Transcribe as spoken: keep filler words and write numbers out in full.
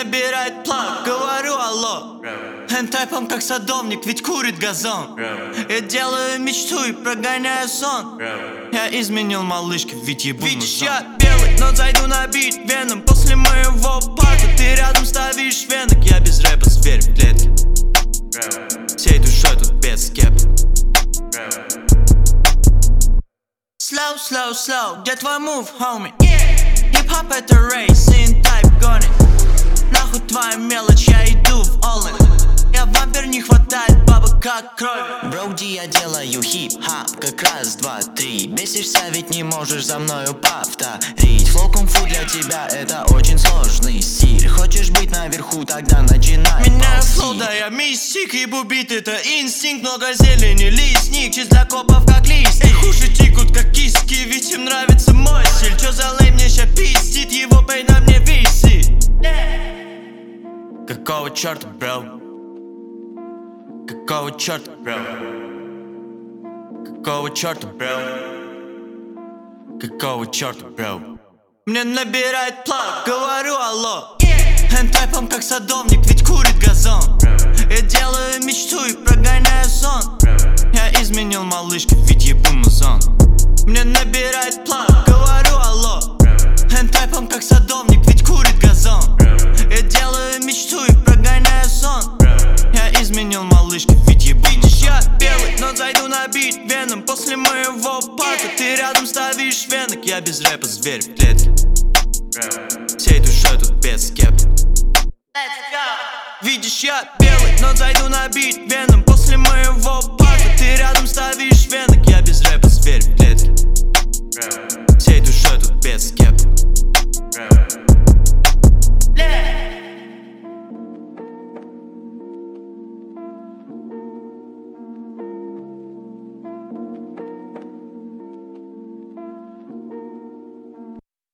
набирает плак, говорю алло. Хентайпом как садовник, ведь курит газон. Я делаю мечту и прогоняю сон. Я изменил малышке, ведь ебу музон. Видишь, я белый, но зайду на бит веном. После моего парка ты рядом ставишь венок. Я без рэпа, зверь в клетке. Всей душой тут без скепа. Slow, slow, slow, где твой move, homie? Хип-хоп это рейс, интайп гонит. Нахуй твоя мелочь, я иду в all-in. Я вампир, не хватает бабок как крови. Броуди, я делаю хип-хап, как раз, два, три. Бесишься, ведь не можешь за мною повторить. Флоу кунг-фу для тебя это очень сложный стиль. Хочешь быть наверху, тогда начинай. Меня флоу, да я мистик. Ебу бит, это инстинкт. Много зелени, листник, чист для копов как листик. Эх, уши тикут как киски, ведь им нравится мой стиль. Чё за лей мне ща пиздит, его пей на мне висит. Какого черта, бро? Какого черта, бро? Какого черта, бро? Какого черта, бро? Мне набирает плак, говорю алло. Хентайпом как садовник, ведь курит газон. Я делаю мечту и прогоняю сон. Я изменил малышке, ведь ебу музон. Мне набирает плак, говорю алло. Хентайпом как садовник, ведь курит газон. Я делаю мечту и прогоняю сон. Я изменил малышке, ведь ебу музон. Видишь, я белый, но зайду на бит веном. После моего парка ты рядом ставишь венок. Я без рэпа, зверь в клетке. Всей душой тут без скепа. Видишь, я белый, но зайду на бит веном. После моего парка ты рядом ставишь венок. Я без